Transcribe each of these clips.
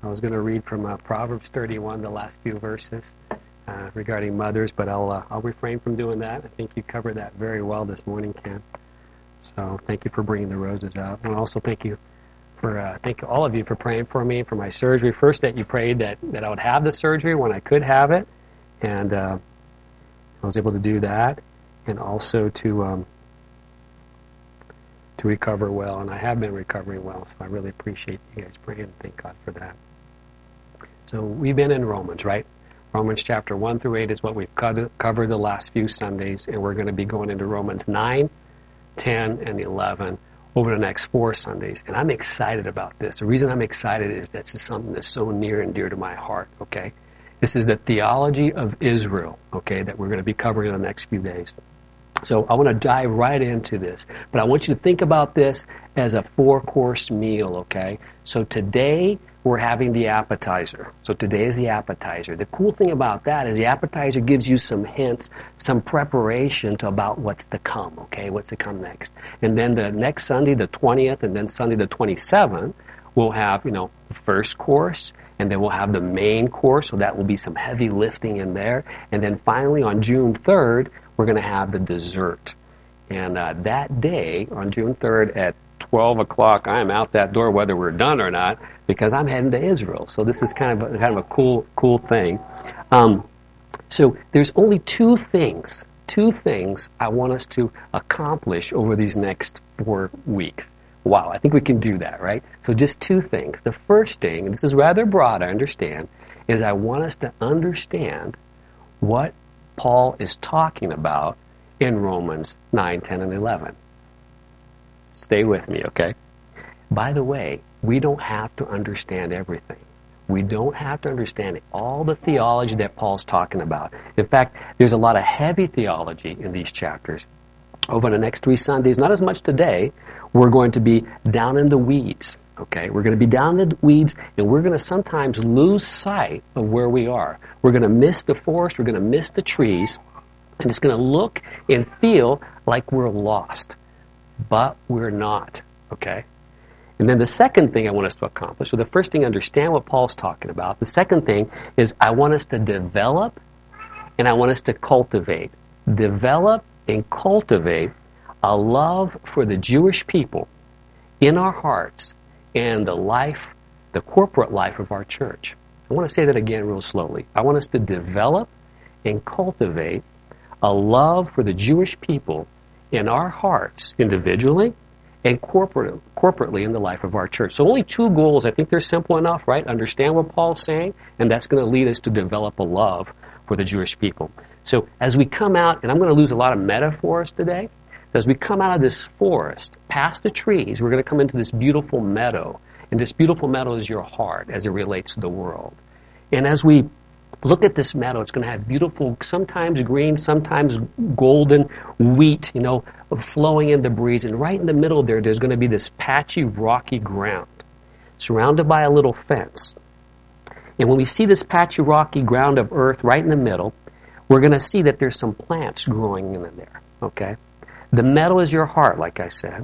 was going to read from Proverbs 31, the last few verses regarding mothers, but I'll refrain from doing that. I think you covered that very well this morning, Ken. So thank you for bringing the roses up. And also thank all of you for praying for me for my surgery. First, that you prayed that I would have the surgery when I could have it, and I was able to do that, and also to recover well, and I have been recovering well, so I really appreciate you guys praying, and thank God for that. So we've been in Romans, right? Romans chapter 1 through 8 is what we've covered the last few Sundays, and we're going to be going into Romans 9, 10, and 11 over the next 4 Sundays, and I'm excited about this. The reason I'm excited is this is something that's so near and dear to my heart, okay? This is the theology of Israel, okay, that we're going to be covering in the next few days. So I want to dive right into this, but I want you to think about this as a 4-course meal, okay? So today we're having the appetizer. So today is the appetizer. The cool thing about that is the appetizer gives you some hints, some preparation to about what's to come, okay? What's to come next. And then the next Sunday, the 20th, and then Sunday the 27th, we'll have, the first course, and then we'll have the main course, so that will be some heavy lifting in there. And then finally on June 3rd, we're going to have the dessert. And that day, on June 3rd at 12 o'clock, I am out that door whether we're done or not, because I'm heading to Israel. So this is kind of a cool thing. So there's only two things I want us to accomplish over these next 4 weeks. Wow, I think we can do that, right? So just 2 things. The first thing, and this is rather broad, I understand, is I want us to understand what Paul is talking about in Romans 9, 10, and 11. Stay with me, okay? By the way, we don't have to understand everything. We don't have to understand all the theology that Paul's talking about. In fact, there's a lot of heavy theology in these chapters. Over the next 3 Sundays, not as much today, we're going to be down in the weeds, okay? We're going to be down in the weeds, and we're going to sometimes lose sight of where we are. We're going to miss the forest, we're going to miss the trees, and it's going to look and feel like we're lost. But we're not, okay? And then the second thing I want us to accomplish, so the first thing, understand what Paul's talking about. The second thing is I want us to develop and I want us to cultivate. Develop and cultivate a love for the Jewish people in our hearts and the corporate life of our church. I want to say that again real slowly. I want us to develop and cultivate a love for the Jewish people in our hearts individually and corporately in the life of our church. So only 2 goals. I think they're simple enough, right? Understand what Paul's saying, and that's going to lead us to develop a love for the Jewish people. So as we come out, and I'm going to lose a lot of metaphors today, as we come out of this forest, past the trees, we're going to come into this beautiful meadow. And this beautiful meadow is your heart as it relates to the world. And as we look at this meadow, it's going to have beautiful, sometimes green, sometimes golden wheat, flowing in the breeze. And right in the middle there's going to be this patchy, rocky ground, surrounded by a little fence. And when we see this patchy, rocky ground of earth right in the middle, we're going to see that there's some plants growing in there, okay? The meadow is your heart, like I said.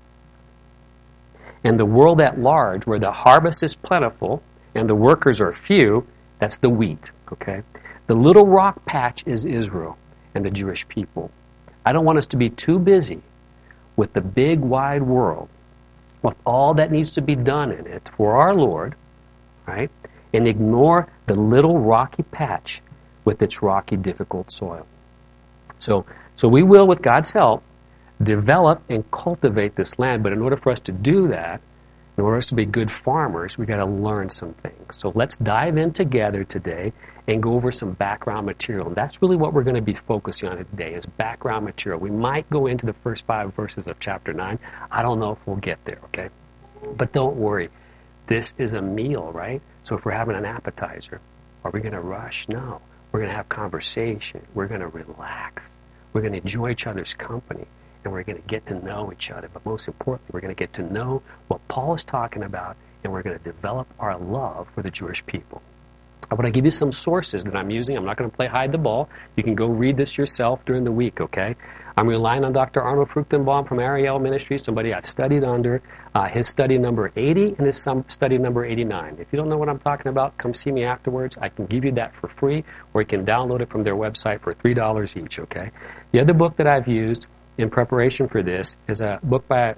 And the world at large, where the harvest is plentiful and the workers are few, that's the wheat, okay? The little rock patch is Israel and the Jewish people. I don't want us to be too busy with the big, wide world, with all that needs to be done in it for our Lord, right? And ignore the little rocky patch with its rocky, difficult soil. So we will, with God's help, develop and cultivate this land. But in order for us to do that, in order for us to be good farmers, we've got to learn some things. So let's dive in together today and go over some background material. And that's really what we're going to be focusing on today, is background material. We might go into the first 5 verses of chapter 9. I don't know if we'll get there, okay? But don't worry. This is a meal, right? So if we're having an appetizer, are we going to rush? No. We're going to have conversation. We're going to relax. We're going to enjoy each other's company. And we're going to get to know each other. But most importantly, we're going to get to know what Paul is talking about, and we're going to develop our love for the Jewish people. I want to give you some sources that I'm using. I'm not going to play hide the ball. You can go read this yourself during the week, okay? I'm relying on Dr. Arnold Fruchtenbaum from Ariel Ministries, somebody I've studied under, his study number 80 and his study number 89. If you don't know what I'm talking about, come see me afterwards. I can give you that for free, or you can download it from their website for $3 each, okay? The other book that I've used in preparation for this is a book by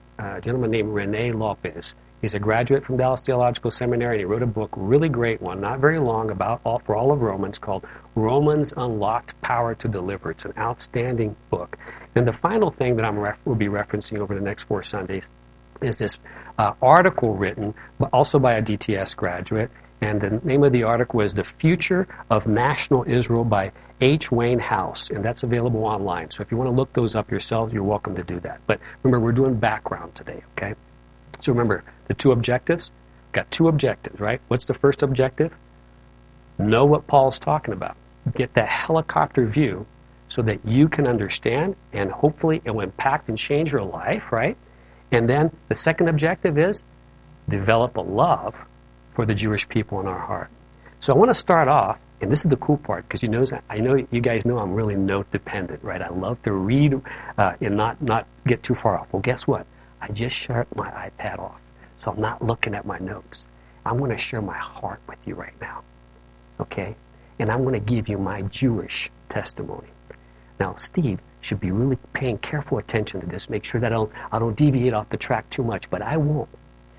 a gentleman named Rene Lopez. He's a graduate from Dallas Theological Seminary, and he wrote a book, really great one, not very long, for all of Romans, called Romans Unlocked Power to Deliver. It's an outstanding book. And the final thing that will be referencing over the next 4 Sundays is this article written, but also by a DTS graduate, and the name of the article is The Future of National Israel by H. Wayne House, and that's available online. So if you want to look those up yourself, you're welcome to do that. But remember, we're doing background today, okay? So remember, the 2 objectives. Got 2 objectives, right? What's the first objective? Know what Paul's talking about. Get that helicopter view so that you can understand, and hopefully it will impact and change your life, right? And then the second objective is develop a love for the Jewish people in our heart. So I want to start off, and this is the cool part, because I know you guys know I'm really note dependent, right? I love to read and not get too far off. Well, guess what? I just shut my iPad off, so I'm not looking at my notes. I'm going to share my heart with you right now, okay? And I'm going to give you my Jewish testimony. Now, Steve should be really paying careful attention to this, make sure that I don't deviate off the track too much, but I won't.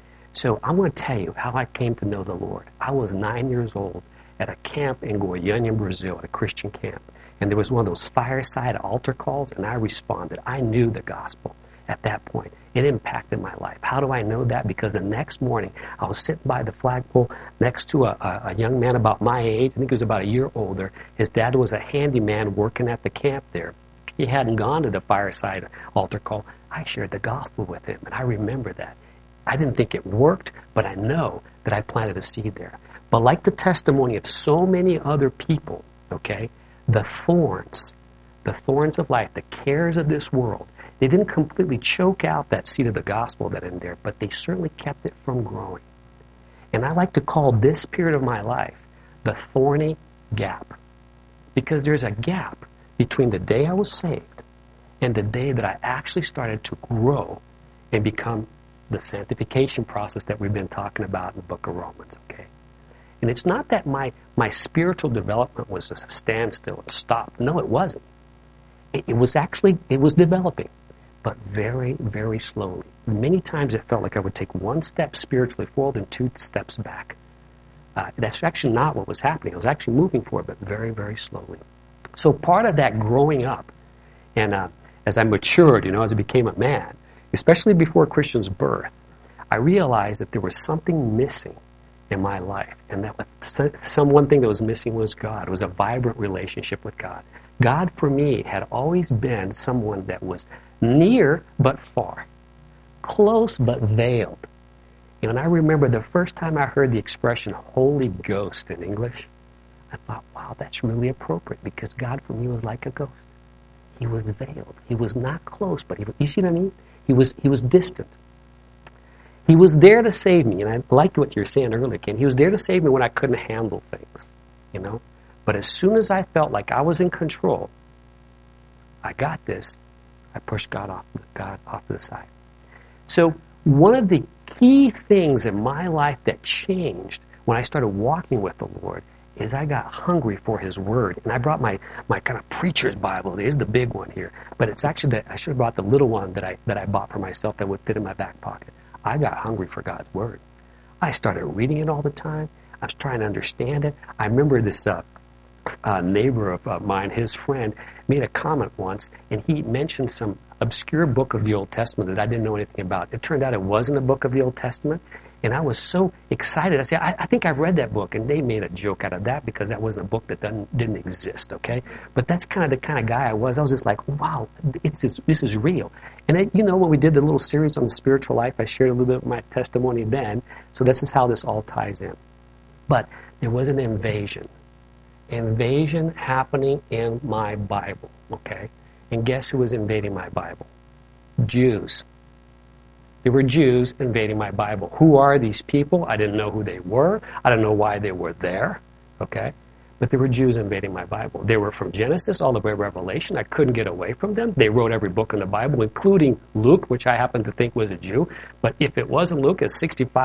So I'm going to tell you how I came to know the Lord. I was 9 years old at a camp in Goiânia, Brazil, at a Christian camp. And there was one of those fireside altar calls, and I responded. I knew the gospel at that point. It impacted my life. How do I know that? Because the next morning, I was sitting by the flagpole next to a young man about my age. I think he was about a year older. His dad was a handyman working at the camp there. He hadn't gone to the fireside altar call. I shared the gospel with him, and I remember that. I didn't think it worked, but I know that I planted a seed there. But like the testimony of so many other people, okay, the thorns of life, the cares of this world, they didn't completely choke out that seed of the gospel that in there, but they certainly kept it from growing. And I like to call this period of my life the thorny gap, because there's a gap between the day I was saved and the day that I actually started to grow and become the sanctification process that we've been talking about in the book of Romans, okay? And it's not that my spiritual development was a standstill, it stopped. No, it wasn't. It was developing, but very, very slowly. Many times it felt like I would take one step spiritually forward and 2 steps back. That's actually not what was happening. I was actually moving forward, but very, very slowly. So part of that growing up, and as I matured, as I became a man, especially before Christian's birth, I realized that there was something missing in my life. And that one thing that was missing was God. It was a vibrant relationship with God. God, for me, had always been someone that was near but far, close but veiled. And I remember the first time I heard the expression Holy Ghost in English, I thought, wow, that's really appropriate, because God for me was like a ghost. He was veiled. He was not close, but you see what I mean? He was distant. He was there to save me, and I liked what you were saying earlier, Ken. He was there to save me when I couldn't handle things, But as soon as I felt like I was in control, I got this, I pushed God off to the side. So one of the key things in my life that changed when I started walking with the Lord is I got hungry for His Word. And I brought my kind of preacher's Bible. It is the big one here. But it's actually I should have brought the little one that I bought for myself that would fit in my back pocket. I got hungry for God's Word. I started reading it all the time. I was trying to understand it. I remember this neighbor of mine, his friend, made a comment once, and he mentioned some obscure book of the Old Testament that I didn't know anything about. It turned out it wasn't a book of the Old Testament, and I was so excited. I said, I think I've read that book, and they made a joke out of that because that was a book that didn't exist, okay? But that's kind of the kind of guy I was. I was just like, wow, this is real. And when we did the little series on the spiritual life, I shared a little bit of my testimony then, so this is how this all ties in. But there was an invasion happening in my Bible, okay? And guess who was invading my Bible? Jews. There were Jews invading my Bible. Who are these people? I didn't know who they were. I didn't know why they were there. okay? But there were Jews invading my Bible. They were from Genesis all the way to Revelation. I couldn't get away from them. They wrote every book in the Bible, including Luke, which I happen to think was a Jew. But if it wasn't Luke, it's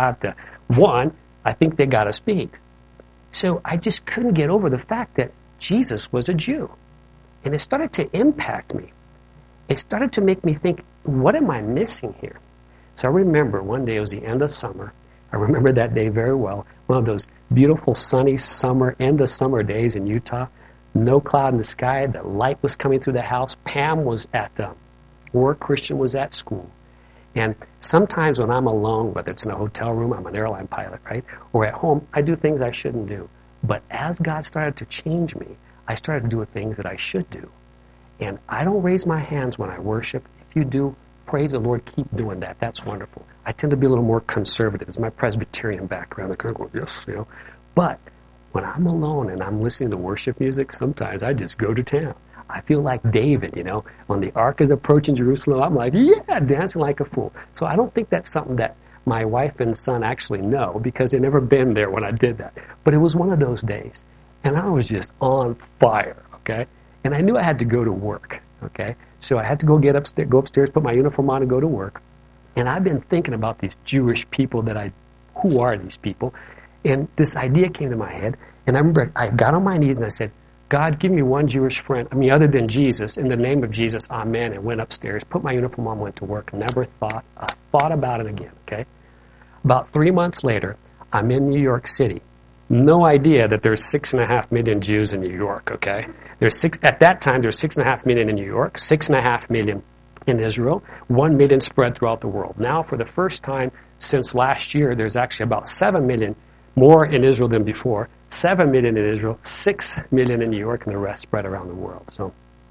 65-1, I think they got to speak. So I just couldn't get over the fact that Jesus was a Jew. And it started to impact me. It started to make me think, what am I missing here? So I remember one day, it was the end of summer. I remember that day very well. One of those beautiful, sunny summer, end of summer days in Utah. No cloud in the sky. The light was coming through the house. Pam was at work. Christian was at school. And sometimes when I'm alone, whether it's in a hotel room, I'm an airline pilot, right? Or at home, I do things I shouldn't do. But as God started to change me, I started doing things that I should do. And I don't raise my hands when I worship. If you do, praise the Lord, keep doing that. That's wonderful. I tend to be a little more conservative. It's my Presbyterian background. I kind of go, yes, you know. But when I'm alone and I'm listening to worship music, sometimes I just go to town. I feel like David, you know. When the ark is approaching Jerusalem, I'm like, yeah, dancing like a fool. So I don't think that's something that my wife and son actually know because they've never been there when I did that. But it was one of those days. And I was just on fire, okay? And I knew I had to go to work, okay? So I had to go upstairs, put my uniform on and go to work. And I've been thinking about these Jewish people who are these people? And this idea came to my head. And I remember I got on my knees and I said, God, give me one Jewish friend, other than Jesus, in the name of Jesus, amen, and went upstairs, put my uniform on, went to work, never thought about it again, okay? About 3 months later, I'm in New York City. No idea that there's 6.5 million Jews in New York, okay? At that time, there's 6.5 million in New York, 6.5 million in Israel, 1 million spread throughout the world. Now, for the first time since last year, there's actually about 7 million more in Israel than before, 7 million in Israel, 6 million in New York, and the rest spread around the world. So,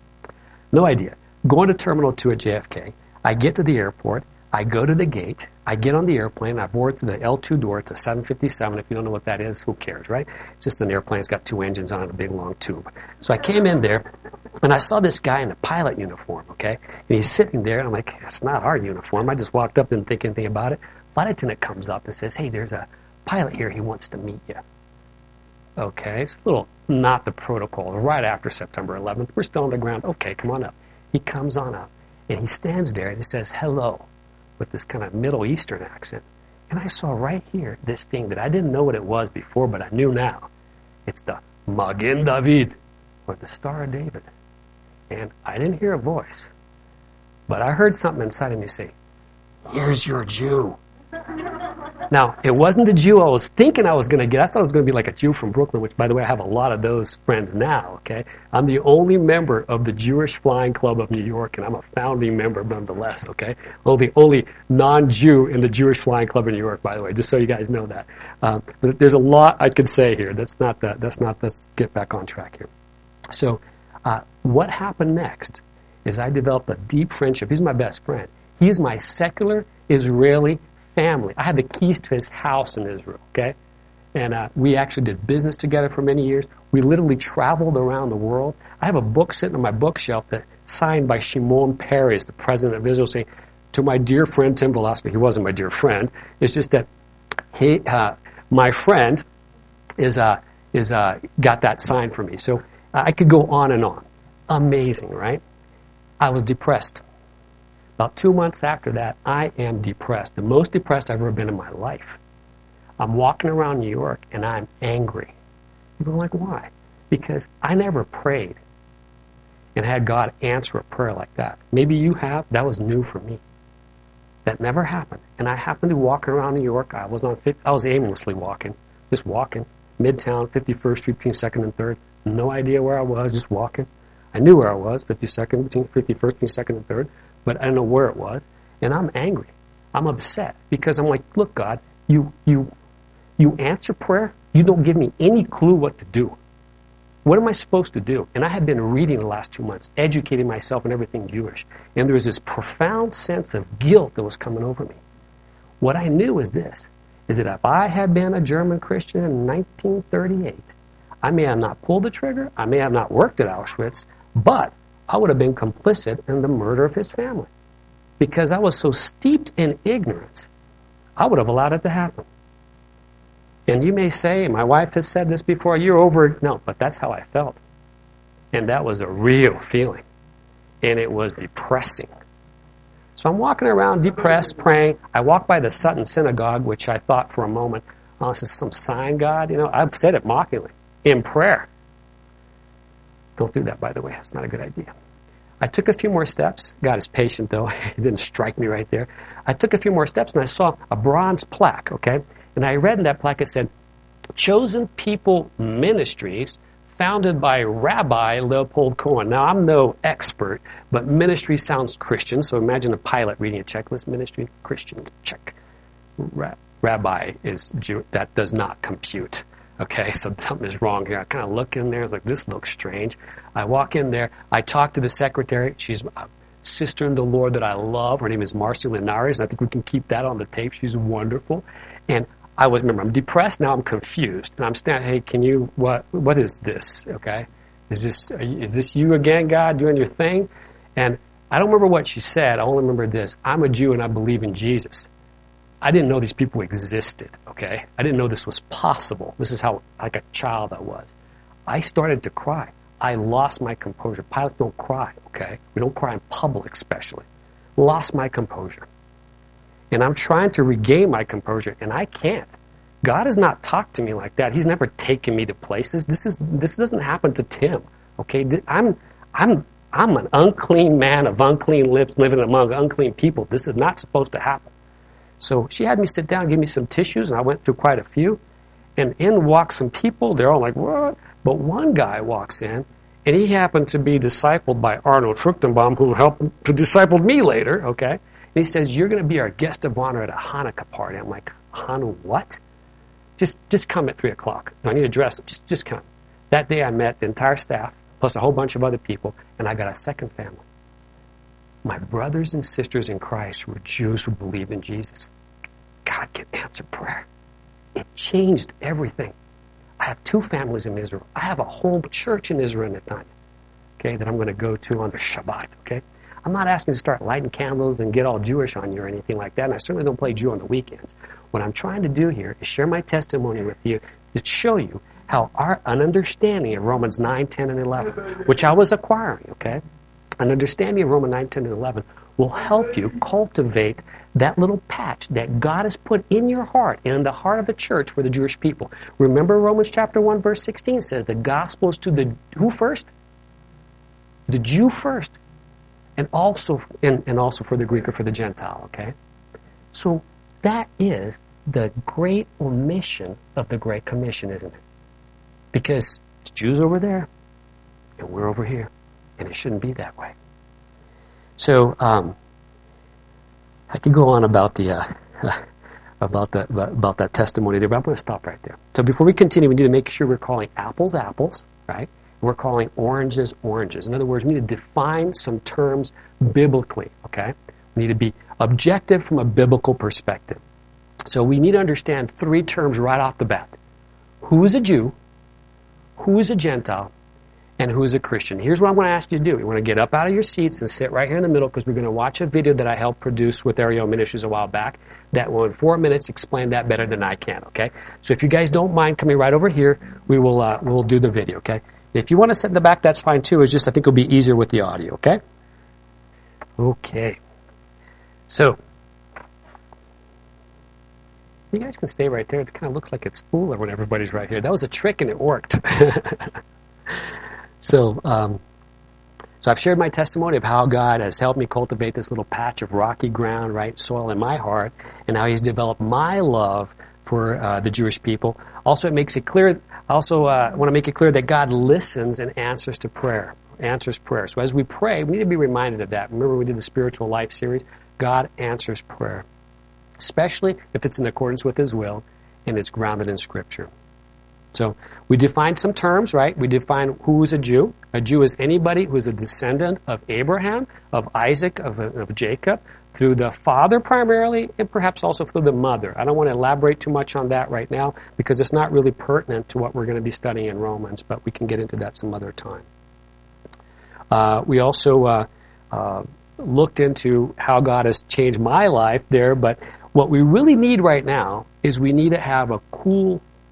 no idea. Going to Terminal 2 at JFK, I get to the airport, I go to the gate, I get on the airplane, I board through the L2 door, it's a 757, if you don't know what that is, who cares, right? It's just an airplane, it's got 2 engines on it, a big long tube. So I came in there, and I saw this guy in a pilot uniform, okay? And he's sitting there, and I'm like, it's not our uniform. I just walked up, didn't think anything about it. Flight attendant comes up and says, hey, there's a pilot here, he wants to meet you. Okay, it's a little not the protocol. Right after September 11th, we're still on the ground. Okay, come on up. He comes on up, and he stands there, and he says, hello, with this kind of Middle Eastern accent. And I saw right here this thing that I didn't know what it was before, but I knew now. It's the Magen David, or the Star of David. And I didn't hear a voice, but I heard something inside of me say, here's your Jew. Now, it wasn't the Jew I was thinking I was going to get. I thought it was going to be like a Jew from Brooklyn, which, by the way, I have a lot of those friends now, okay? I'm the only member of the Jewish Flying Club of New York, and I'm a founding member nonetheless, okay? Well, the only non-Jew in the Jewish Flying Club in New York, by the way, just so you guys know that. But there's a lot I could say here. Let's get back on track here. So, what happened next is I developed a deep friendship. He's my best friend. He is my secular Israeli family. I had the keys to his house in Israel, okay? And we actually did business together for many years. We literally traveled around the world. I have a book sitting on my bookshelf that's signed by Shimon Peres, the president of Israel, saying, to my dear friend Tim Velasquez, he wasn't my dear friend, it's just that my friend got that signed for me. So I could go on and on. Amazing, right? I was depressed. About 2 months after that, I am depressed. The most depressed I've ever been in my life. I'm walking around New York, and I'm angry. People are like, why? Because I never prayed and had God answer a prayer like that. Maybe you have. That was new for me. That never happened. And I happened to be walking around New York. I was aimlessly walking, just walking. Midtown, 51st Street, between 2nd and 3rd. No idea where I was, just walking. I knew where I was, 52nd, between 51st, between 2nd and 3rd. But I don't know where it was, and I'm angry. I'm upset because I'm like, look, God, you answer prayer. You don't give me any clue what to do. What am I supposed to do? And I have been reading the last 2 months, educating myself in everything Jewish, and there was this profound sense of guilt that was coming over me. What I knew is this, is that if I had been a German Christian in 1938, I may have not pulled the trigger, I may have not worked at Auschwitz, but I would have been complicit in the murder of his family. Because I was so steeped in ignorance, I would have allowed it to happen. And you may say, my wife has said this before, you're over. No, but that's how I felt. And that was a real feeling. And it was depressing. So I'm walking around depressed, praying. I walk by the Sutton Synagogue, which I thought for a moment, oh, this is some sign, God. You know, I said it mockingly, in prayer. Don't do that, by the way. That's not a good idea. I took a few more steps. God is patient, though. He didn't strike me right there. I took a few more steps, and I saw a bronze plaque, okay? And I read in that plaque, it said, Chosen People Ministries, founded by Rabbi Leopold Cohen. Now, I'm no expert, but ministry sounds Christian, so imagine a pilot reading a checklist. Ministry, Christian, check. Rabbi is Jew. That does not compute. Okay, so something is wrong here. I kind of look in there, I was like, this looks strange. I walk in there, I talk to the secretary. She's a sister in the Lord that I love. Her name is Marcy Linares, and I think we can keep that on the tape. She's wonderful. And I was, remember, I'm depressed, now I'm confused. And I'm standing, hey, can you, what is this, okay? Is this you again, God, doing your thing? And I don't remember what she said, I only remember this. I'm a Jew and I believe in Jesus. I didn't know these people existed, okay? I didn't know this was possible. This is how, like a child I was. I started to cry. I lost my composure. Pilots don't cry, okay? We don't cry in public, especially. Lost my composure. And I'm trying to regain my composure, and I can't. God has not talked to me like that. He's never taken me to places. This doesn't happen to Tim, okay? I'm an unclean man of unclean lips living among unclean people. This is not supposed to happen. So she had me sit down, give me some tissues, and I went through quite a few. And in walks some people. They're all like, what? But one guy walks in, and he happened to be discipled by Arnold Fruchtenbaum, who discipled me later, okay? And he says, you're going to be our guest of honor at a Hanukkah party. I'm like, Hanukkah what? Just come at 3 o'clock. I need to dress. Just come. That day I met the entire staff, plus a whole bunch of other people, and I got a second family. My brothers and sisters in Christ were Jews who believed in Jesus. God can answer prayer. It changed everything. I have 2 families in Israel. I have a whole church in Israel at the time, okay, that I'm going to go to on the Shabbat, okay? I'm not asking to start lighting candles and get all Jewish on you or anything like that, and I certainly don't play Jew on the weekends. What I'm trying to do here is share my testimony with you to show you how an understanding of Romans 9, 10, and 11, which I was acquiring, okay? An understanding of Romans 9, 10, and 11 will help you cultivate that little patch that God has put in your heart and in the heart of the church for the Jewish people. Remember Romans chapter 1, verse 16 says the gospel is to the who first? The Jew first. And also for the Greek or for the Gentile, okay? So that is the great omission of the Great Commission, isn't it? Because the Jews over there, and we're over here. And it shouldn't be that way. So I could go on about that testimony there, but I'm going to stop right there. So before we continue, we need to make sure we're calling apples apples, right? We're calling oranges oranges. In other words, we need to define some terms biblically. Okay, we need to be objective from a biblical perspective. So we need to understand 3 terms right off the bat: who is a Jew, who is a Gentile, and who is a Christian. Here's what I'm going to ask you to do. You want to get up out of your seats and sit right here in the middle, because we're going to watch a video that I helped produce with Ariel Ministries a while back that will, in 4 minutes, explain that better than I can, okay? So if you guys don't mind coming right over here, we'll do the video, okay? If you want to sit in the back, that's fine too. It's just I think it'll be easier with the audio, okay? Okay. So, you guys can stay right there. It kind of looks like it's cooler when everybody's right here. That was a trick and it worked. So I've shared my testimony of how God has helped me cultivate this little patch of rocky ground, right, soil in my heart, and how He's developed my love for the Jewish people. Also, it makes it clear. I also want to make it clear that God listens and answers prayer. So as we pray, we need to be reminded of that. Remember, we did the Spiritual Life series. God answers prayer, especially if it's in accordance with His will and it's grounded in Scripture. So we define some terms, right? We define who is a Jew. A Jew is anybody who is a descendant of Abraham, of Isaac, of Jacob, through the father primarily, and perhaps also through the mother. I don't want to elaborate too much on that right now because it's not really pertinent to what we're going to be studying in Romans, but we can get into that some other time. We also looked into how God has changed my life there, but what we really need right now is we need to have a cool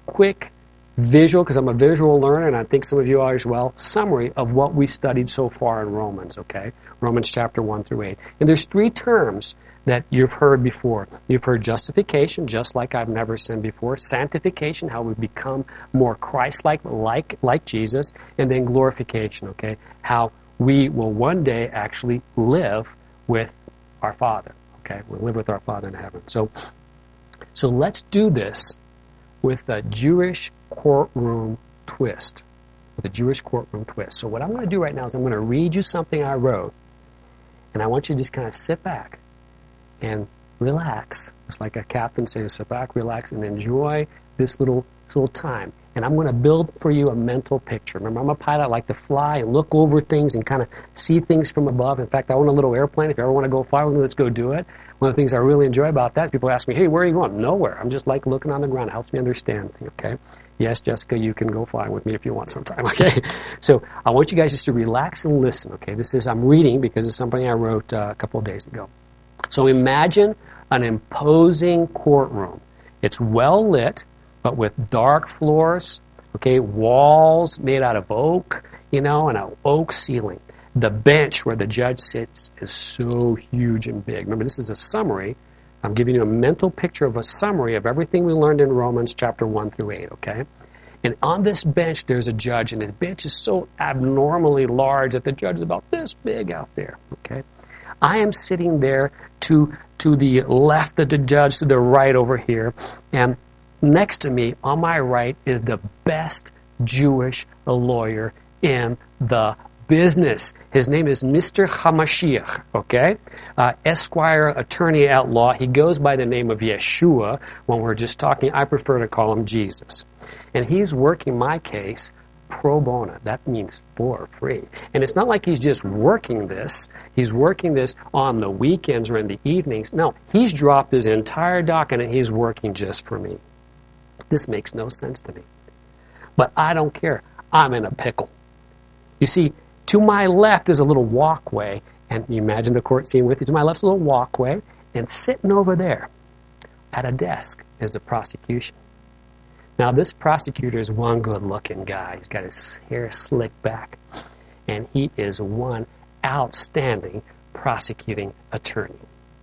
quick visual, because I'm a visual learner, and I think some of you are as well, summary of what we studied so far in Romans, okay? Romans chapter 1 through 8. And there's three terms that you've heard before. You've heard justification, just like I've never sinned before. Sanctification, how we become more Christ-like, like Jesus. And then glorification, okay? How we will one day actually live with our Father, okay? We'll live with our Father in heaven. So let's do this with a Jewish courtroom twist. With a Jewish courtroom twist. So what I'm going to do right now is I'm going to read you something I wrote, and I want you to just kind of sit back and relax. It's like a captain saying, sit back, relax, and enjoy this little time. And I'm going to build for you a mental picture. Remember, I'm a pilot. I like to fly and look over things and kind of see things from above. In fact, I own a little airplane. If you ever want to go fly with me, let's go do it. One of the things I really enjoy about that is people ask me, hey, where are you going? Nowhere. I'm just like looking on the ground. It helps me understand things, okay? Yes, Jessica, you can go fly with me if you want sometime, okay? So I want you guys just to relax and listen, okay? I'm reading because it's something I wrote a couple of days ago. So imagine an imposing courtroom. It's well lit, but with dark floors, okay, walls made out of oak, and an oak ceiling. The bench where the judge sits is so huge and big. Remember, this is a summary. I'm giving you a mental picture of a summary of everything we learned in Romans chapter 1 through 8, okay? And on this bench, there's a judge, and the bench is so abnormally large that the judge is about this big out there, okay? I am sitting there to the left of the judge, to the right over here, and next to me, on my right, is the best Jewish lawyer in the business. His name is Mr. Hamashiach, okay? Esquire, attorney at law. He goes by the name of Yeshua. When we're just talking, I prefer to call him Jesus. And he's working my case pro bono. That means for free. And it's not like he's just working this. He's working this on the weekends or in the evenings. No, he's dropped his entire docket and he's working just for me. This makes no sense to me. But I don't care. I'm in a pickle. You see, to my left is a little walkway, and you imagine the court scene with you. To my left is a little walkway, and sitting over there at a desk is the prosecution. Now, this prosecutor is one good-looking guy. He's got his hair slicked back, and he is one outstanding prosecuting attorney.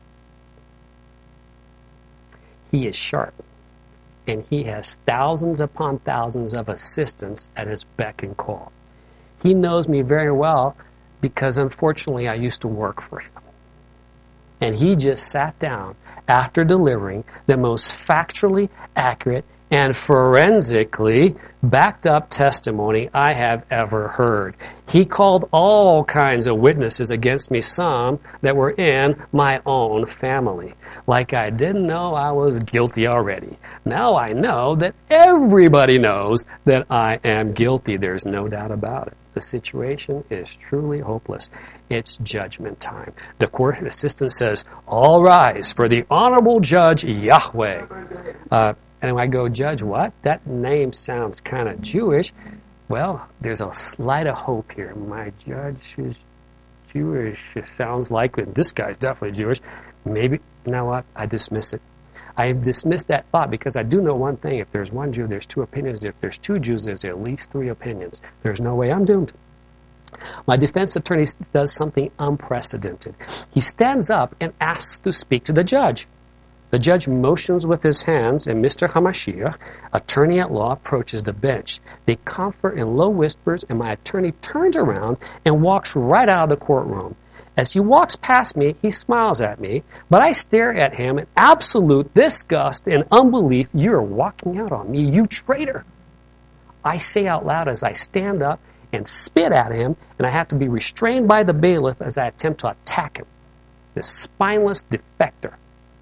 He is sharp, and he has thousands upon thousands of assistants at his beck and call. He knows me very well because, unfortunately, I used to work for him. And he just sat down after delivering the most factually accurate and forensically backed up testimony I have ever heard. He called all kinds of witnesses against me, some that were in my own family. Like I didn't know I was guilty already. Now I know that everybody knows that I am guilty. There's no doubt about it. The situation is truly hopeless. It's judgment time. The court assistant says, all rise for the Honorable Judge Yahweh. And I go, Judge, what? That name sounds kind of Jewish. Well, there's a slight of hope here. My judge is Jewish. It sounds like it. This guy's definitely Jewish. Maybe, you know what? I dismiss it. I dismiss that thought because I do know one thing. If there's one Jew, there's two opinions. If there's two Jews, there's at least three opinions. There's no way I'm doomed. My defense attorney does something unprecedented. He stands up and asks to speak to the judge. The judge motions with his hands, and Mr. Hamashiach, attorney at law, approaches the bench. They confer in low whispers, and my attorney turns around and walks right out of the courtroom. As he walks past me, he smiles at me, but I stare at him in absolute disgust and unbelief. You're walking out on me, you traitor. I say out loud as I stand up and spit at him, and I have to be restrained by the bailiff as I attempt to attack him, this spineless defector.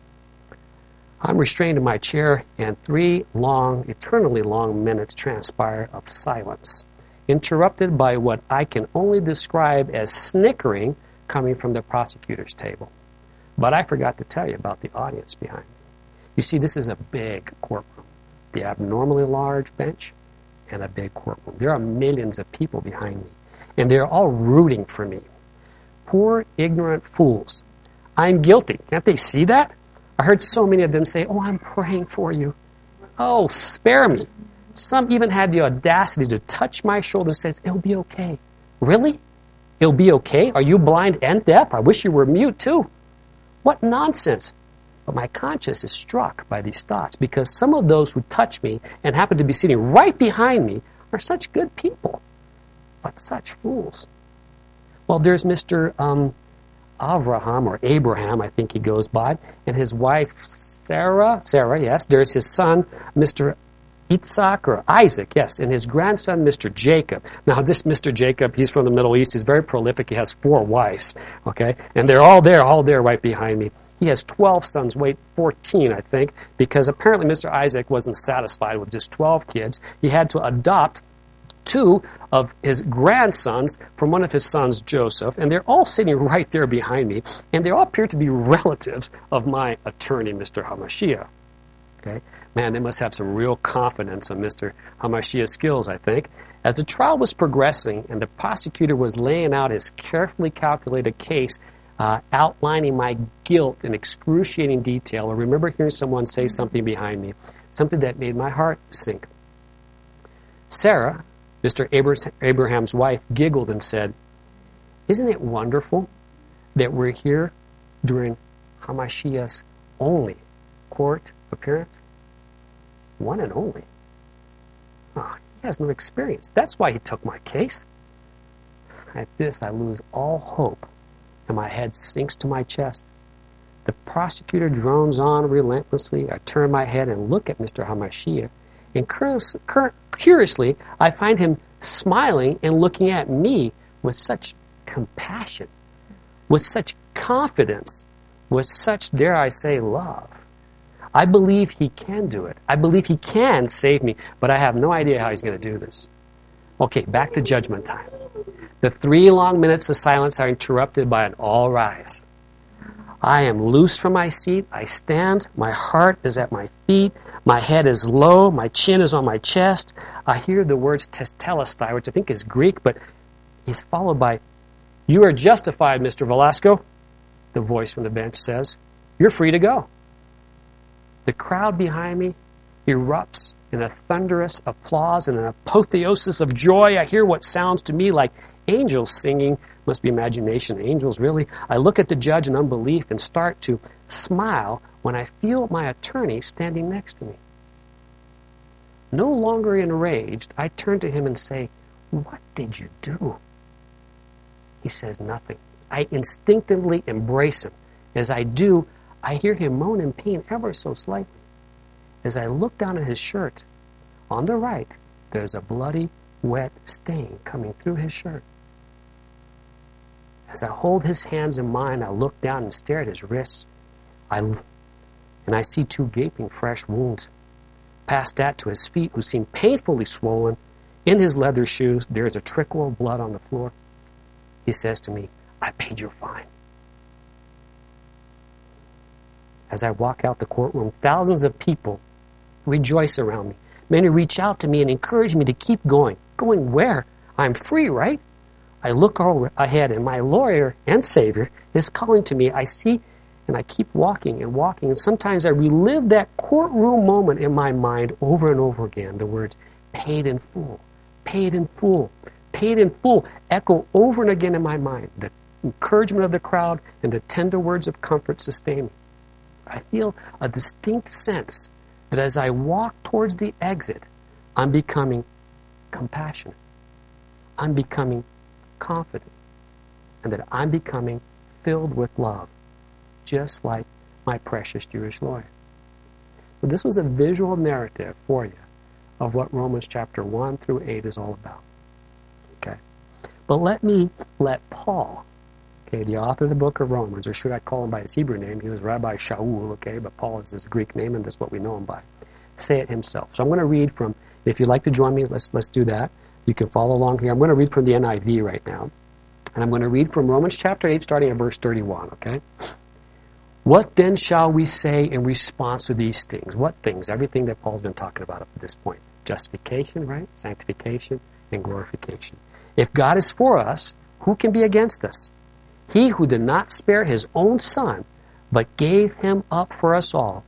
I'm restrained in my chair, and 3 long, eternally long minutes transpire of silence, interrupted by what I can only describe as snickering coming from the prosecutor's table. But I forgot to tell you about the audience behind me. You see, this is a big courtroom. The abnormally large bench and a big courtroom. There are millions of people behind me, and they're all rooting for me. Poor, ignorant fools. I'm guilty. Can't they see that? I heard so many of them say, oh, I'm praying for you. Oh, spare me. Some even had the audacity to touch my shoulder and say, it'll be okay. Really? It'll be okay? Are you blind and deaf? I wish you were mute too. What nonsense. But my conscience is struck by these thoughts because some of those who touch me and happen to be sitting right behind me are such good people, but such fools. Well, there's Mr. Avraham, or Abraham, I think he goes by, and his wife Sarah, yes. There's his son, Mr. Isaac, or Isaac, yes, and his grandson, Mr. Jacob. Now, this Mr. Jacob, he's from the Middle East. He's very prolific. He has 4 wives, okay? And they're all there right behind me. He has 12 sons, 14, I think, because apparently Mr. Isaac wasn't satisfied with just 12 kids. He had to adopt 2 of his grandsons from one of his sons, Joseph, and they're all sitting right there behind me, and they all appear to be relatives of my attorney, Mr. Hamashiach. Okay? Man, they must have some real confidence in Mr. Hamashiach's skills, I think. As the trial was progressing and the prosecutor was laying out his carefully calculated case, outlining my guilt in excruciating detail, I remember hearing someone say something behind me, something that made my heart sink. Sarah, Mr. Abraham's wife, giggled and said, "Isn't it wonderful that we're here during Hamashiach's only court appearance? One and only. Oh, he has no experience. That's why he took my case." At this, I lose all hope, and my head sinks to my chest. The prosecutor drones on relentlessly. I turn my head and look at Mr. Hamashiach, and curiously, I find him smiling and looking at me with such compassion, with such confidence, with such, dare I say, love. I believe he can do it. I believe he can save me, but I have no idea how he's going to do this. Okay, back to judgment time. The 3 long minutes of silence are interrupted by an all rise. I am loose from my seat. I stand. My heart is at my feet. My head is low. My chin is on my chest. I hear the words testelestai, which I think is Greek, but it's followed by, "You are justified, Mr. Velasco," the voice from the bench says. "You're free to go." The crowd behind me erupts in a thunderous applause and an apotheosis of joy. I hear what sounds to me like angels singing. Must be imagination. Angels, really. I look at the judge in unbelief and start to smile when I feel my attorney standing next to me. No longer enraged, I turn to him and say, "What did you do?" He says nothing. I instinctively embrace him. As I do, I hear him moan in pain ever so slightly. As I look down at his shirt, on the right, there's a bloody, wet stain coming through his shirt. As I hold his hands in mine, I look down and stare at his wrists, and I see 2 gaping fresh wounds. Past that to his feet, who seem painfully swollen. In his leather shoes, there is a trickle of blood on the floor. He says to me, "I paid your fine." As I walk out the courtroom, thousands of people rejoice around me. Many reach out to me and encourage me to keep going. Going where? I'm free, right? I look ahead, and my lawyer and Savior is calling to me. I see, and I keep walking and walking, and sometimes I relive that courtroom moment in my mind over and over again. The words, "paid in full, paid in full, paid in full," echo over and again in my mind. The encouragement of the crowd and the tender words of comfort sustain me. I feel a distinct sense that as I walk towards the exit, I'm becoming compassionate. I'm becoming confident. And that I'm becoming filled with love, just like my precious Jewish lawyer. So this was a visual narrative for you of what Romans chapter 1 through 8 is all about. Okay? But let Paul, okay, the author of the book of Romans, or should I call him by his Hebrew name? He was Rabbi Shaul, okay, but Paul is his Greek name, and that's what we know him by. Say it himself. So I'm going to read from, if you'd like to join me, let's do that. You can follow along here. I'm going to read from the NIV right now. And I'm going to read from Romans chapter 8, starting at verse 31, okay? "What then shall we say in response to these things?" What things? Everything that Paul's been talking about up to this point. Justification, right? Sanctification and glorification. "If God is for us, who can be against us? He who did not spare his own son, but gave him up for us all,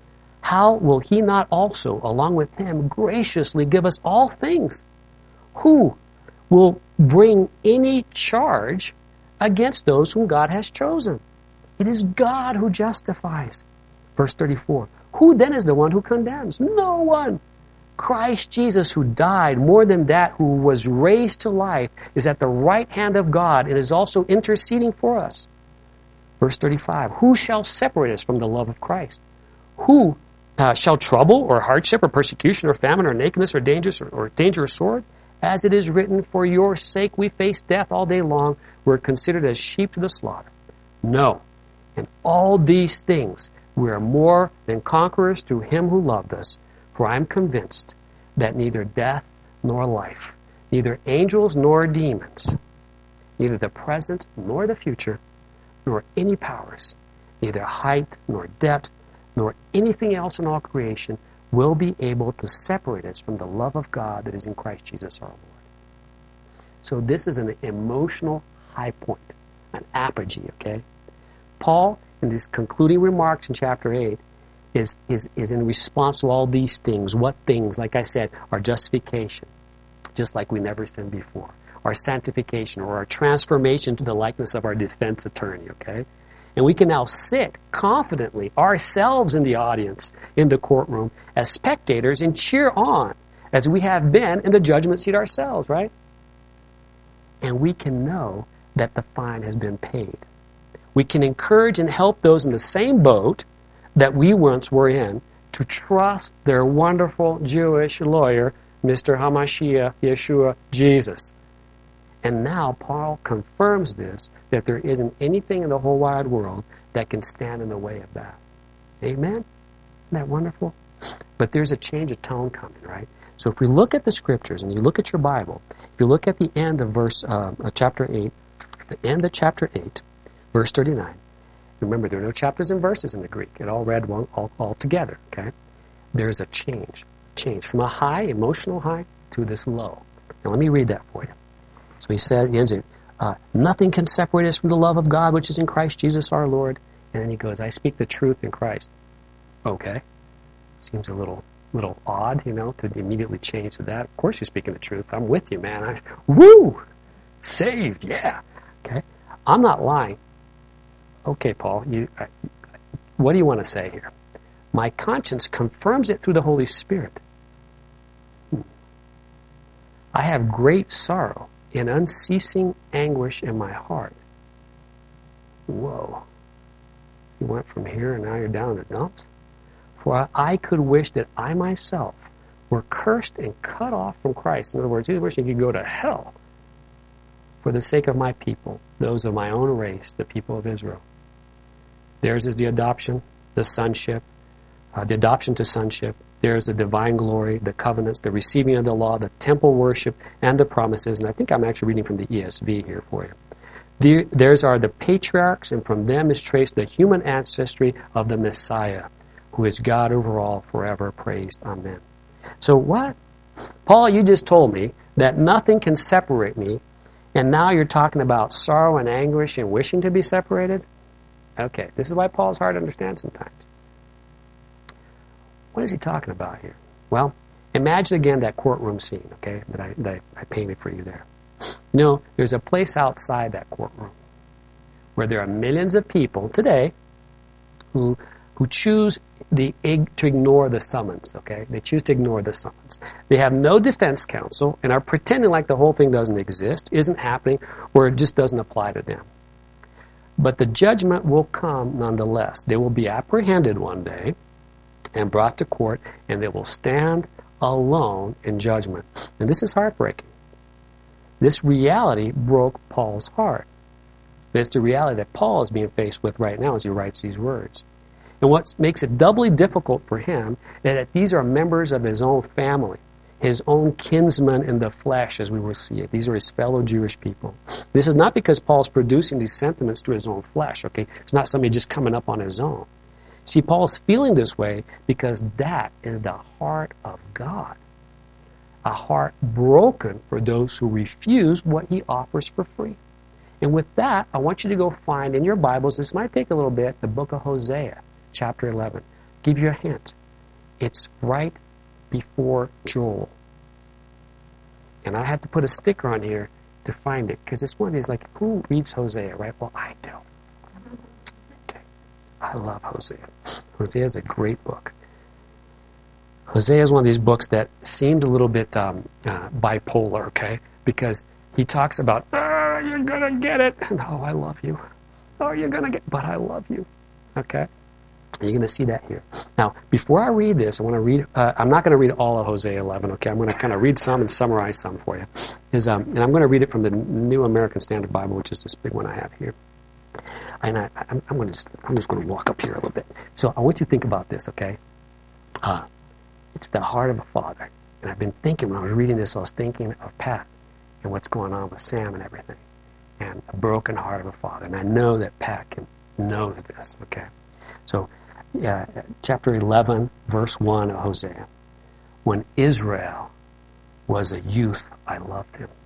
how will he not also, along with him, graciously give us all things? Who will bring any charge against those whom God has chosen? It is God who justifies. Verse 34, who then is the one who condemns? No one. Christ Jesus, who died, more than that, who was raised to life, is at the right hand of God and is also interceding for us. Verse 35, who shall separate us from the love of Christ? Who shall trouble or hardship or persecution or famine or nakedness or danger or sword? As it is written, for your sake we face death all day long. We're considered as sheep to the slaughter. No. In all these things we are more than conquerors through him who loved us. For I am convinced that neither death nor life, neither angels nor demons, neither the present nor the future, nor any powers, neither height nor depth, nor anything else in all creation will be able to separate us from the love of God that is in Christ Jesus our Lord. So this is an emotional high point, an apogee, okay? Paul, in these concluding remarks in chapter 8, is in response to all these things. What things? Like I said, our justification, just like we never sinned before. Our sanctification, or our transformation to the likeness of our defense attorney, okay? And we can now sit confidently, ourselves in the audience, in the courtroom, as spectators and cheer on, as we have been in the judgment seat ourselves, right? And we can know that the fine has been paid. We can encourage and help those in the same boat that we once were in to trust their wonderful Jewish lawyer, Mr. Hamashiach, Yeshua, Jesus. And now Paul confirms this, that there isn't anything in the whole wide world that can stand in the way of that. Amen? Isn't that wonderful? But there's a change of tone coming, right? So if we look at the scriptures and you look at your Bible, if you look at the end of chapter 8, the end of chapter 8, verse 39, remember, there are no chapters and verses in the Greek. It all read all together, okay? There's a change from a high, emotional high, to this low. Now let me read that for you. So he said, he ends it, nothing can separate us from the love of God which is in Christ Jesus our Lord. And then he goes, I speak the truth in Christ. Okay. Seems a little odd, to immediately change to that. Of course you're speaking the truth. I'm with you, man. Woo! Saved, yeah. Okay. I'm not lying. Okay, Paul, what do you want to say here? My conscience confirms it through the Holy Spirit. I have great sorrow and unceasing anguish in my heart. Whoa. You went from here and now you're down in the dumps? For I could wish that I myself were cursed and cut off from Christ. In other words, he's wishing he could go to hell for the sake of my people, those of my own race, the people of Israel. Theirs is the adoption, the sonship, the adoption to sonship. There's the divine glory, the covenants, the receiving of the law, the temple worship, and the promises. And I think I'm actually reading from the ESV here for you. Theirs are the patriarchs, and from them is traced the human ancestry of the Messiah, who is God over all, forever praised. Amen. So what? Paul, you just told me that nothing can separate me, and now you're talking about sorrow and anguish and wishing to be separated? Okay, this is why Paul's hard to understand sometimes. What is he talking about here? Well, imagine again that courtroom scene, okay, that I painted for you there. There's a place outside that courtroom where there are millions of people today who choose to ignore the summons, okay? They choose to ignore the summons. They have no defense counsel and are pretending like the whole thing doesn't exist, isn't happening, or it just doesn't apply to them. But the judgment will come nonetheless. They will be apprehended one day and brought to court, and they will stand alone in judgment. And this is heartbreaking. This reality broke Paul's heart. And it's the reality that Paul is being faced with right now as he writes these words. And what makes it doubly difficult for him is that these are members of his own family, his own kinsmen in the flesh, as we will see it. These are his fellow Jewish people. This is not because Paul's producing these sentiments to his own flesh, okay? It's not somebody just coming up on his own. See, Paul's feeling this way because that is the heart of God. A heart broken for those who refuse what he offers for free. And with that, I want you to go find in your Bibles, this might take a little bit, the book of Hosea, chapter 11. Give you a hint. It's right before Joel. And I had to put a sticker on here to find it, because it's one of these, like, who reads Hosea, right? Well, I do. Okay. I love Hosea. Hosea is a great book. Hosea is one of these books that seemed a little bit bipolar, okay? Because he talks about, oh, you're going to get it. And, oh, I love you. Oh, you're going to get, but I love you. Okay? You're going to see that here. Now, before I read this, I want to read, I'm not going to read all of Hosea 11, okay? I'm going to kind of read some and summarize some for you. And I'm going to read it from the New American Standard Bible, which is this big one I have here. And I'm just going to walk up here a little bit. So I want you to think about this, okay? It's the heart of a father. And I've been thinking, when I was reading this, I was thinking of Pat and what's going on with Sam and everything. And a broken heart of a father. And I know that Pat knows this, okay? So, chapter 11, verse 1 of Hosea. When Israel was a youth, I loved him.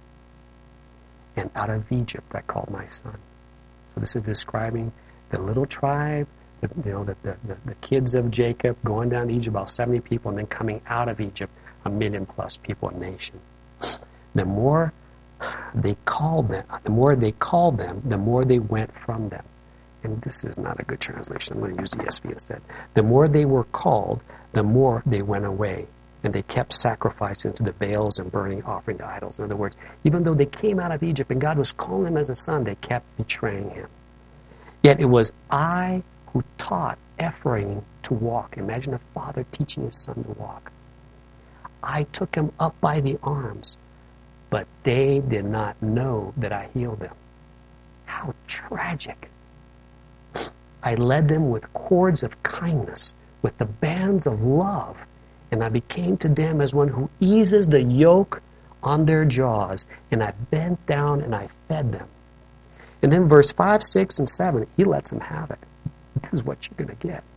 And out of Egypt I called my son. So this is describing the little tribe, the kids of Jacob going down to Egypt, about 70 people, and then coming out of Egypt, 1 million plus people, a nation. The more they called them, the more they went from them. And this is not a good translation. I'm going to use the ESV instead. The more they were called, the more they went away. And they kept sacrificing to the Baals and burning offering to idols. In other words, even though they came out of Egypt and God was calling them as a son, they kept betraying him. Yet it was I who taught Ephraim to walk. Imagine a father teaching his son to walk. I took him up by the arms, but they did not know that I healed them. How tragic. I led them with cords of kindness, with the bands of love, and I became to them as one who eases the yoke on their jaws, and I bent down and I fed them. And then verse 5, 6, and 7, he lets them have it. This is what you're going to get.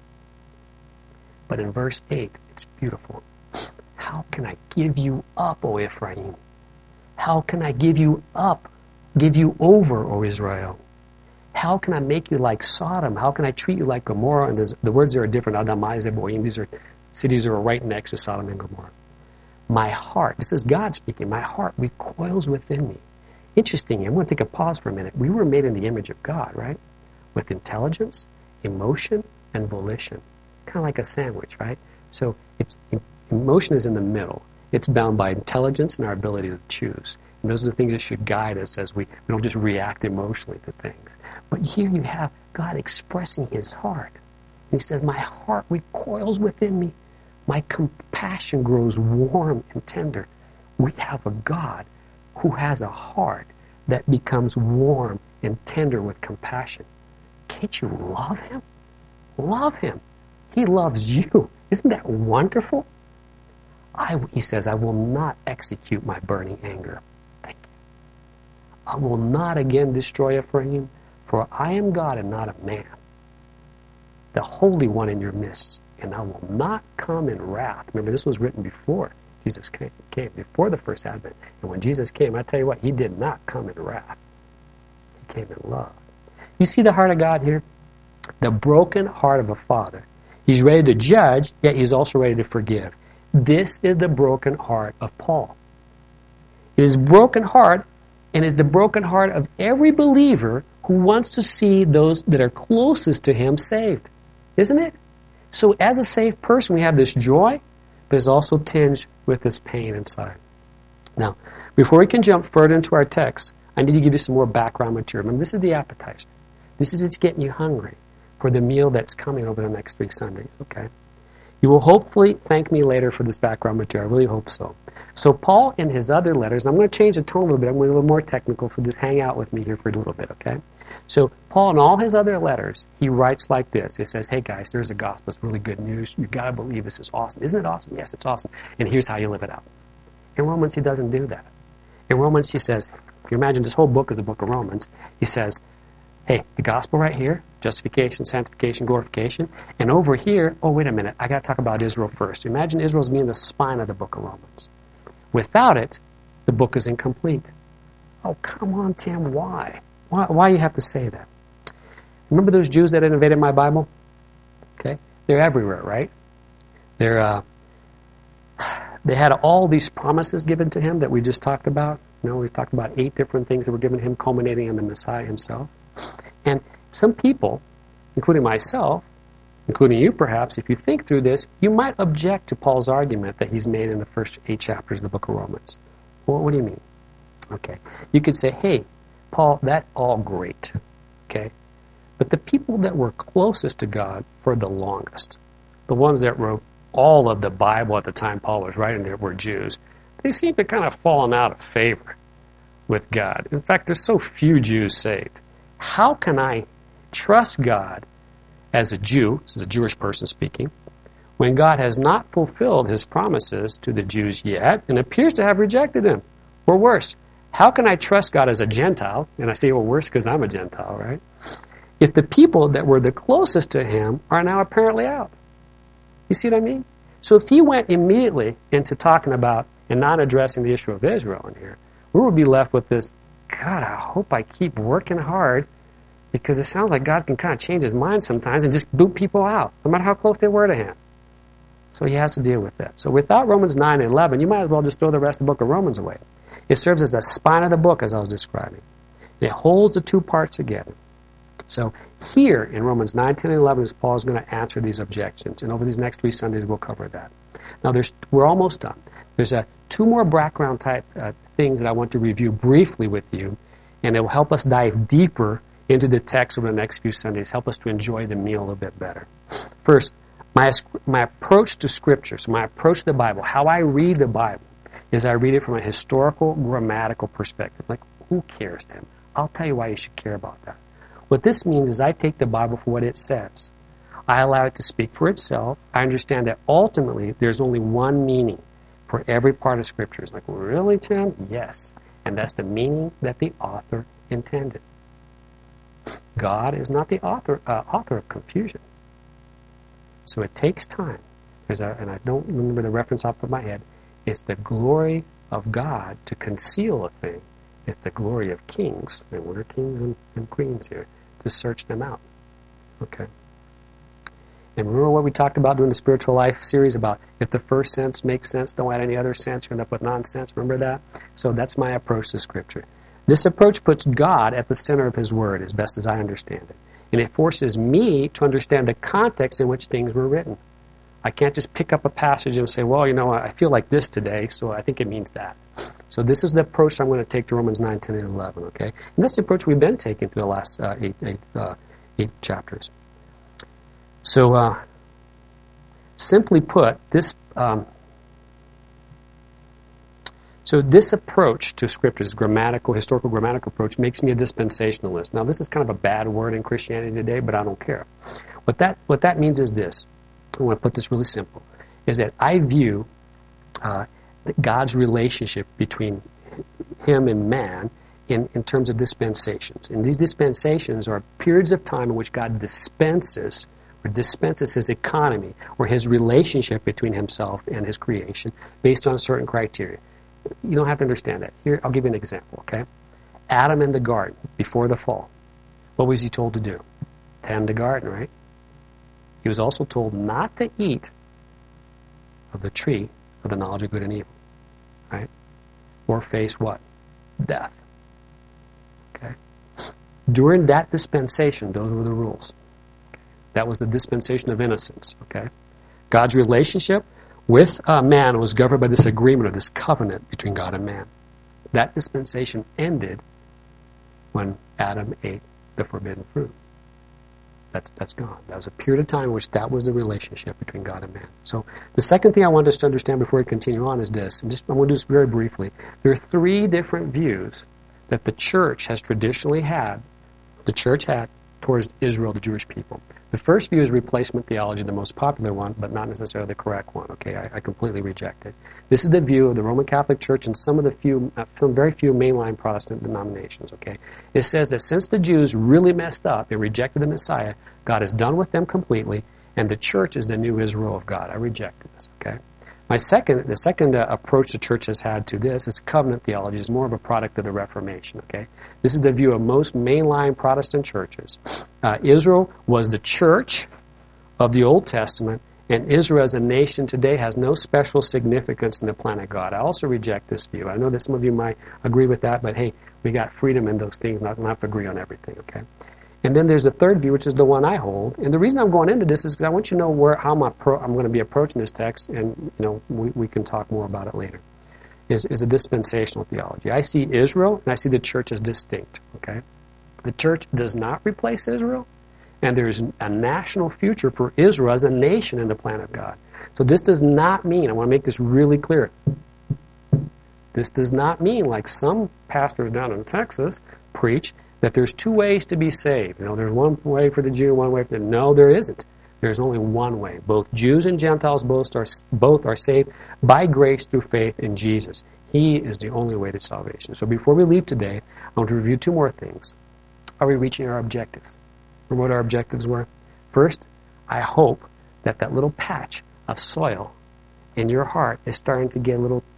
But in verse 8, it's beautiful. How can I give you up, O Ephraim? How can I give you up, give you over, O Israel? How can I make you like Sodom? How can I treat you like Gomorrah? And the words there are different. Adamai, Zeboim. These are cities that are right next to Sodom and Gomorrah. My heart, this is God speaking, my heart recoils within me. Interesting, I'm going to take a pause for a minute. We were made in the image of God, right? With intelligence, emotion, and volition. Kind of like a sandwich, right? So emotion is in the middle. It's bound by intelligence and our ability to choose. And those are the things that should guide us as we don't just react emotionally to things. But here you have God expressing his heart. He says, my heart recoils within me. My compassion grows warm and tender. We have a God who has a heart that becomes warm and tender with compassion. Can't you love him? Love him. He loves you. Isn't that wonderful? He says, I will not execute my burning anger. Thank you. I will not again destroy Ephraim, for I am God and not a man, the Holy One in your midst, and I will not come in wrath. Remember, this was written before Jesus came, before the first advent. And when Jesus came, I tell you what, he did not come in wrath. He came in love. You see the heart of God here? The broken heart of a father. He's ready to judge, yet he's also ready to forgive. This is the broken heart of Paul. It is broken heart, and is the broken heart of every believer who wants to see those that are closest to him saved. Isn't it? So as a saved person, we have this joy, but it's also tinged with this pain inside. Now, before we can jump further into our text, I need to give you some more background material. Remember, this is the appetizer. This is it's getting you hungry for the meal that's coming over the next 3 Sundays, okay? You will hopefully thank me later for this background material. I really hope so. So Paul, in his other letters, I'm going to change the tone a little bit. I'm going to be a little more technical, so just hang out with me here for a little bit, okay? So Paul, in all his other letters, he writes like this. He says, hey guys, there's a gospel. It's really good news. You've got to believe this is awesome. Isn't it awesome? Yes, it's awesome. And here's how you live it out. In Romans, he doesn't do that. In Romans, he says, if you imagine this whole book is a book of Romans, he says, hey, the gospel right here, justification, sanctification, glorification. And over here, oh, wait a minute, I got to talk about Israel first. Imagine Israel's being the spine of the book of Romans. Without it, the book is incomplete. Oh, come on, Tim, why? Why you have to say that? Remember those Jews that invaded my Bible? Okay, they're everywhere, right? They had all these promises given to him that we just talked about. We've talked about 8 different things that were given to him, culminating in the Messiah himself. And some people, including myself, including you perhaps, if you think through this, you might object to Paul's argument that he's made in the first 8 chapters of the book of Romans. Well, what do you mean? Okay. You could say, hey, Paul, that's all great. Okay. But the people that were closest to God for the longest, the ones that wrote all of the Bible at the time Paul was writing it were Jews. They seem to kind of fallen out of favor with God. In fact, there's so few Jews saved. How can I trust God as a Jew, this is a Jewish person speaking, when God has not fulfilled his promises to the Jews yet and appears to have rejected them? Or worse, how can I trust God as a Gentile? And I say, well, worse because I'm a Gentile, right? If the people that were the closest to him are now apparently out. You see what I mean? So if he went immediately into talking about and not addressing the issue of Israel in here, we would be left with this, God, I hope I keep working hard, because it sounds like God can kind of change his mind sometimes and just boot people out, no matter how close they were to him. So he has to deal with that. So without Romans 9 and 11, you might as well just throw the rest of the book of Romans away. It serves as a spine of the book, as I was describing. And it holds the 2 parts together. So here in Romans 9, 10, and 11, Paul is going to answer these objections. And over these next 3 Sundays, we'll cover that. Now, we're almost done. There's 2 more background type things that I want to review briefly with you. And it will help us dive deeper into the text over the next few Sundays, help us to enjoy the meal a little bit better. First, my approach to Scripture, so my approach to the Bible, how I read the Bible, is I read it from a historical, grammatical perspective. Like, who cares, Tim? I'll tell you why you should care about that. What this means is I take the Bible for what it says. I allow it to speak for itself. I understand that ultimately there's only one meaning for every part of Scripture. It's like, really, Tim? Yes. And that's the meaning that the author intended. God is not the author of confusion. So it takes time. And I don't remember the reference off the top of my head. It's the glory of God to conceal a thing. It's the glory of kings, and we're kings and queens here, to search them out. Okay. And remember what we talked about during the Spiritual Life series about if the first sense makes sense, don't add any other sense, you end up with nonsense. Remember that? So that's my approach to Scripture. This approach puts God at the center of His Word, as best as I understand it. And it forces me to understand the context in which things were written. I can't just pick up a passage and say, well, I feel like this today, so I think it means that. So this is the approach I'm going to take to Romans 9, 10, and 11, okay? And that's the approach we've been taking through the last eight chapters. So, simply put, this approach to Scripture, this historical grammatical approach, makes me a dispensationalist. Now, this is kind of a bad word in Christianity today, but I don't care. What that means is this. I want to put this really simple, is that I view God's relationship between Him and man in terms of dispensations. And these dispensations are periods of time in which God dispenses His economy or His relationship between Himself and His creation based on certain criteria. You don't have to understand that. Here, I'll give you an example, okay? Adam in the garden, before the fall, what was he told to do? Tend the garden, right? He was also told not to eat of the tree of the knowledge of good and evil, right? Or face what? Death. Okay? During that dispensation, those were the rules. That was the dispensation of innocence, okay? God's relationship with man was governed by this agreement or this covenant between God and man. That dispensation ended when Adam ate the forbidden fruit. That's gone. That was a period of time in which that was the relationship between God and man. So the second thing I want us to understand before we continue on is this. I'm going to do this very briefly. There are 3 different views that the church has traditionally had, towards Israel, the Jewish people. The first view is replacement theology, the most popular one, but not necessarily the correct one. Okay, I completely reject it. This is the view of the Roman Catholic Church and some very few mainline Protestant denominations. Okay, it says that since the Jews really messed up and rejected the Messiah, God is done with them completely, and the church is the new Israel of God. I reject this. Okay. The second approach the church has had to this is covenant theology. It's more of a product of the Reformation. Okay, this is the view of most mainline Protestant churches. Israel was the church of the Old Testament, And Israel as a nation today has no special significance in the plan of God. I also reject this view. I know that some of you might agree with that, but hey, we got freedom in those things, not have to agree on everything, okay? And then there's a third view, which is the one I hold. And the reason I'm going into this is because I want you to know how I'm going to be approaching this text, and we can talk more about it later. Is a dispensational theology. I see Israel and I see the church as distinct. Okay, the church does not replace Israel, and there is a national future for Israel as a nation in the plan of God. So this does not mean, I want to make this really clear, this does not mean, like some pastors down in Texas preach, that there's two ways to be saved. There's one way for the Jew, one way for the... No, there isn't. There's only one way. Both Jews and Gentiles both are saved by grace through faith in Jesus. He is the only way to salvation. So before we leave today, I want to review two more things. Are we reaching our objectives? Remember what our objectives were? First, I hope that little patch of soil in your heart is starting to get a little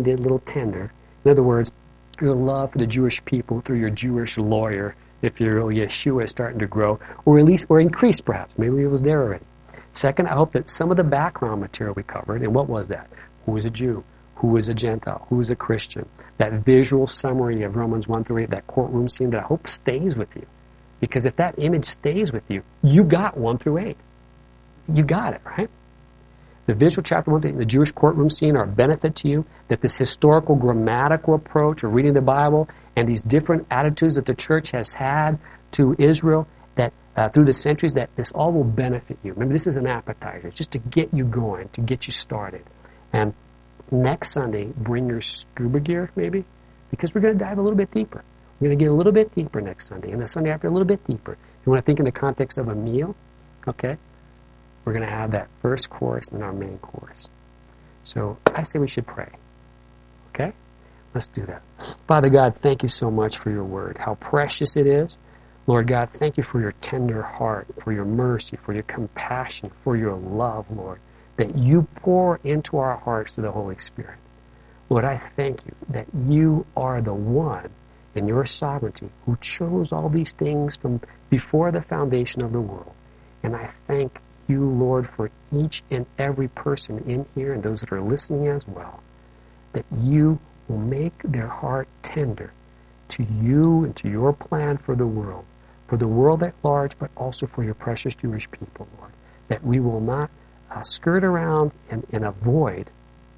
tender. In other words, your love for the Jewish people through your Jewish lawyer, if your Yeshua is starting to grow, or increase perhaps. Maybe it was there already. Second, I hope that some of the background material we covered, and what was that? Who is a Jew? Who is a Gentile? Who is a Christian? That visual summary of Romans 1 through 8, that courtroom scene that I hope stays with you. Because if that image stays with you, you got 1 through 8. You got it, right? The visual chapter 1 through 8, the Jewish courtroom scene are a benefit to you, that this historical grammatical approach of reading the Bible and these different attitudes that the church has had to Israel that through the centuries, that this all will benefit you. Remember, this is an appetizer. It's just to get you going, to get you started. And next Sunday, bring your scuba gear, maybe, because we're going to dive a little bit deeper. We're going to get a little bit deeper next Sunday, and the Sunday after a little bit deeper. You want to think in the context of a meal, okay? We're going to have that first course and our main course. So I say we should pray, okay? Let's do that. Father God, thank you so much for your word, how precious it is. Lord God, thank you for your tender heart, for your mercy, for your compassion, for your love, Lord, that you pour into our hearts through the Holy Spirit. Lord, I thank you that you are the one in your sovereignty who chose all these things from before the foundation of the world. And I thank you, Lord, for each and every person in here and those that are listening as well, that you will make their heart tender to you and to your plan for the world at large, but also for your precious Jewish people, Lord, that we will not skirt around and avoid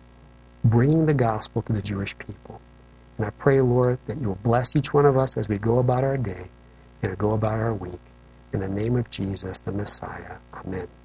bringing the gospel to the Jewish people. And I pray, Lord, that you will bless each one of us as we go about our day and go about our week. In the name of Jesus, the Messiah. Amen.